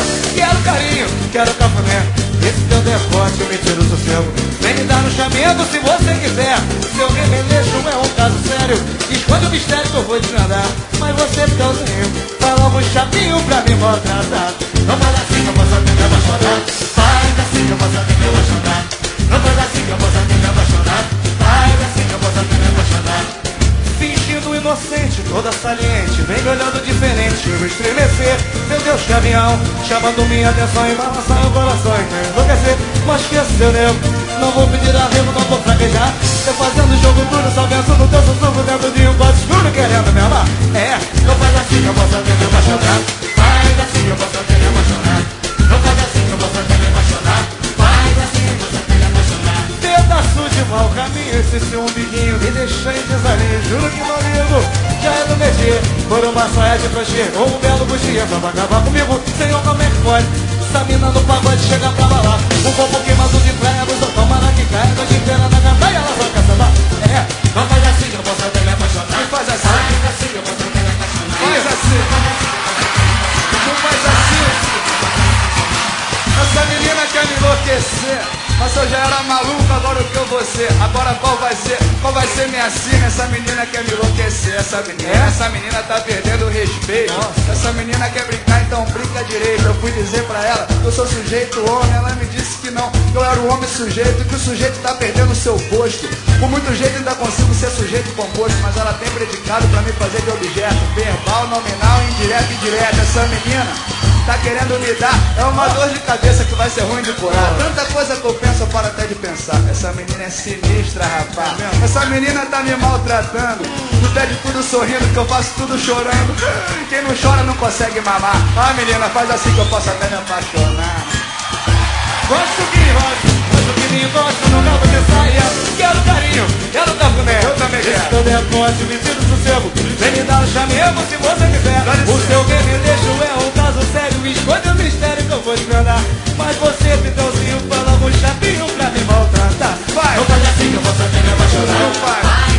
Quero carinho, quero cafuné. Esse teu decote me tira o sossego. Vem me dar no chamego se você quiser. Seu remeleixo é um caso sério. Esconde o mistério que eu vou desvendar. Mas você, tãozinho, fala um chapinho pra me maltratar. Não faz assim que eu posso até me apaixonar. Faz assim que eu posso até me apaixonar. Não faz assim que eu posso até me apaixonar. Faz assim que eu posso até me apaixonar. Fingindo inocente, toda saliente, vem me olhando diferente, eu estremecer. Meu Deus, caminhão, chamando minha atenção e balançar o coração e me enlouquecer. Mas esqueceu, nego, não vou pedir arrego, não vou fraquejar. Eu fazendo jogo duro, só penso no teu sussurro dentro de um pote escuro, querendo me amar. É, não faz assim que eu posso até me apaixonar. Faz assim que eu posso até me apaixonar. Não faz assim que eu posso até me apaixonar. Faz assim que eu posso até me apaixonar. Pedaço de mau caminho, esse seu umbiguinho me deixa em desalinho. Juro que não ligo, já é do medir. Por uma saia de crochê ou um belo bugia pra acabar comigo. Senhor, como é que pode? Essa mina no pagode chega pra balar. Um corpo queimado de praia, no sotão maraquicai. Noite inteira na cantaia, ela só quer sambar. É, não faz assim que eu posso até me apaixonar. Não faz assim, faz assim que eu posso até me apaixonar. Faz assim, não faz assim. Essa menina quer me enlouquecer. Mas eu já era maluco, agora o que eu vou ser? Agora qual vai ser? Qual vai ser minha sina? Essa menina quer me enlouquecer. Essa menina tá perdendo o respeito. Essa menina quer brincar, então brinca direito. Eu fui dizer pra ela que eu sou sujeito homem. Ela me disse que não, que eu era o homem sujeito. Que o sujeito tá perdendo o seu posto. Com muito jeito ainda consigo ser sujeito composto. Mas ela tem predicado pra me fazer de objeto. Verbal, nominal, indireto e direto. Essa menina tá querendo me dar, é uma dor de cabeça que vai ser ruim de curar. Tanta coisa que eu penso, eu paro até de pensar. Essa menina é sinistra, rapaz. Essa menina tá me maltratando. Tu pede tudo sorrindo, que eu faço tudo chorando. Quem não chora não consegue mamar. Ah, menina, faz assim que eu posso até me apaixonar. Gosto que me encosta, não dá você saia. Quero carinho, quero cafuné. Eu também quero. Esse teu decote me tira o sossego. Vem me dar um chamego se você quiser. O seu remeleixo é um caso sério. Esconde o mistério que eu vou desvendar. Mas você, pitãozinho, fala um chapinho pra me maltratar. Vai. Não faz assim que eu posso até me apaixonar. Não faz.